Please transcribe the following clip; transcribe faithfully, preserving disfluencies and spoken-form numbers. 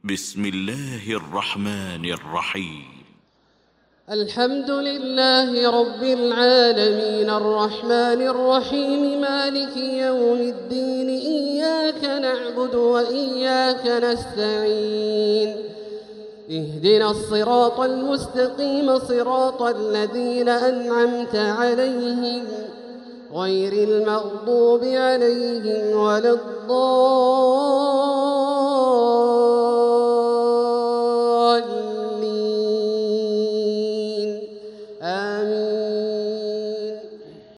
بسم الله الرحمن الرحيم. الحمد لله رب العالمين الرحمن الرحيم مالك يوم الدين إياك نعبد وإياك نستعين اهدنا الصراط المستقيم صراط الذين أنعمت عليهم غير المغضوب عليهم ولا الضالين.